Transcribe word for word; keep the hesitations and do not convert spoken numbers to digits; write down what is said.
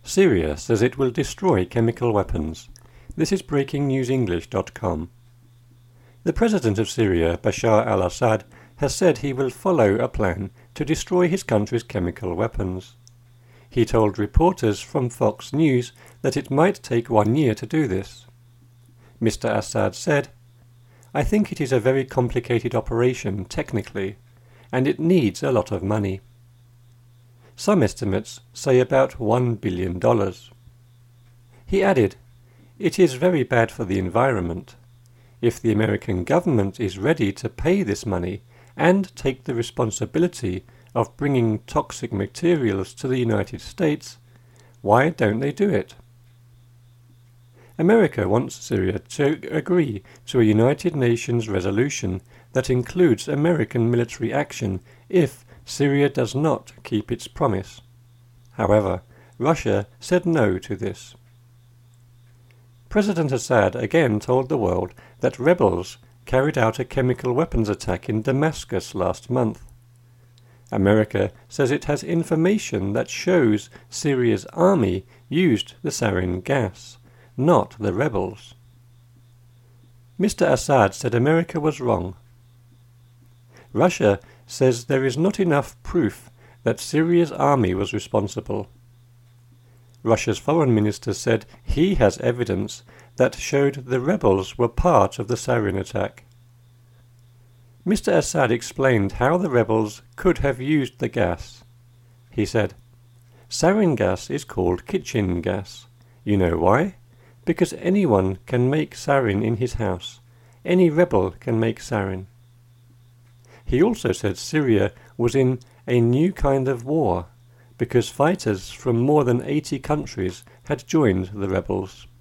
Syria says it will destroy chemical weapons. This is breaking news english dot com. The president of Syria, Bashar al-Assad, has said he will follow a plan to destroy his country's chemical weapons. He told reporters from Fox News that it might take one year to do this. Mister Assad said, "I think it is a very complicated operation technically, and it needs a lot of money. Some estimates say about one billion dollars. He added, "It is very bad for the environment. If the American government is ready to pay this money and take the responsibility of bringing toxic materials to the United States, why don't they do it?" America wants Syria to agree to a United Nations resolution that includes American military action if Syria does not keep its promise. However, Russia said no to this. President Assad again told the world that rebels carried out a chemical weapons attack in Damascus last month. America says it has information that shows Syria's army used the sarin gas, not the rebels. Mister Assad said America was wrong. Russia says there is not enough proof that Syria's army was responsible. Russia's foreign minister said he has evidence that showed the rebels were part of the sarin attack. Mister Assad explained how the rebels could have used the gas. He said, "Sarin gas is called kitchen gas. You know why? Because anyone can make sarin in his house. Any rebel can make sarin." He also said Syria was in a new kind of war because fighters from more than eighty countries had joined the rebels.